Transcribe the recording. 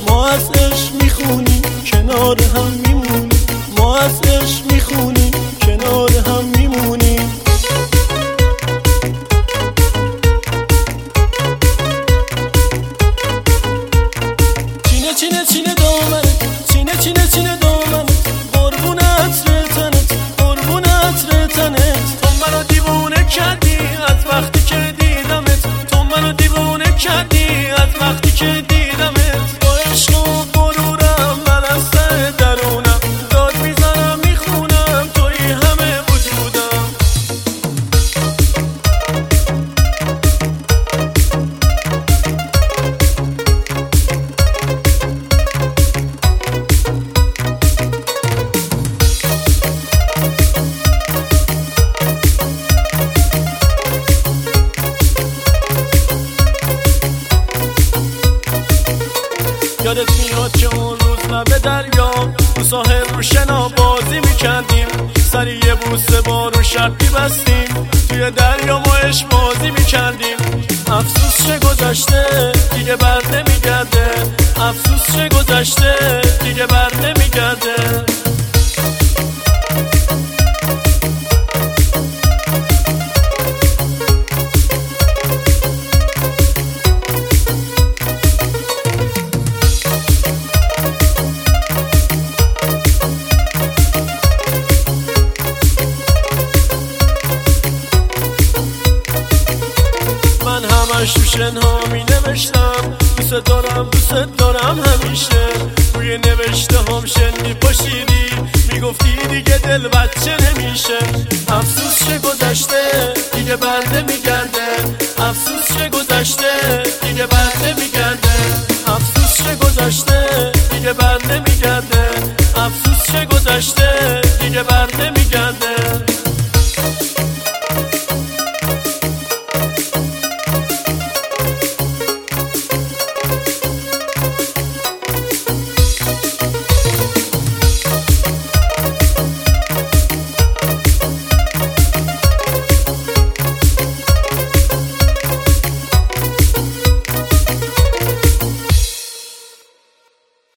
ما از عشق میخونیم کنار هم میمونیم، ما از عشق میخونیم کنار هم میمونیم. چینه چینه چینه دامنت، چینه چینه چینه دامنت، قربون عطر تنت، قربون عطر تنت. تو منو دیوونه کردی از وقتی که دیدمت، تو منو دیوونه کردی از وقتی که دیدمت. با عشق و غرورم من از ته درونم داد میزنم میخونم توی همه وجودم. یادت میاد که اون روز لب دریا رو ساحل رو شنا بازی میکردیم، سری یه بوسه با رو شرطی بستیم، توی دریا ما عشق بازی میکردیم. افسوس چه گذشته دیگه بر نمیگرده، افسوس چه گذشته دیگه بر نمیگرده. همش تو شنها می نوشتم دوست دارم دوست دارم همیشه. روی نوشته هم شن می پاشیدی میگفتی دیگه دل بچه نمیشه. افسوس چه گذشته دیگه بر نمیگرده، افسوس چه گذشته دیگه بر نمیگرده، افسوس چه گذشته دیگه بر نمیگرده، افسوس چه گذشته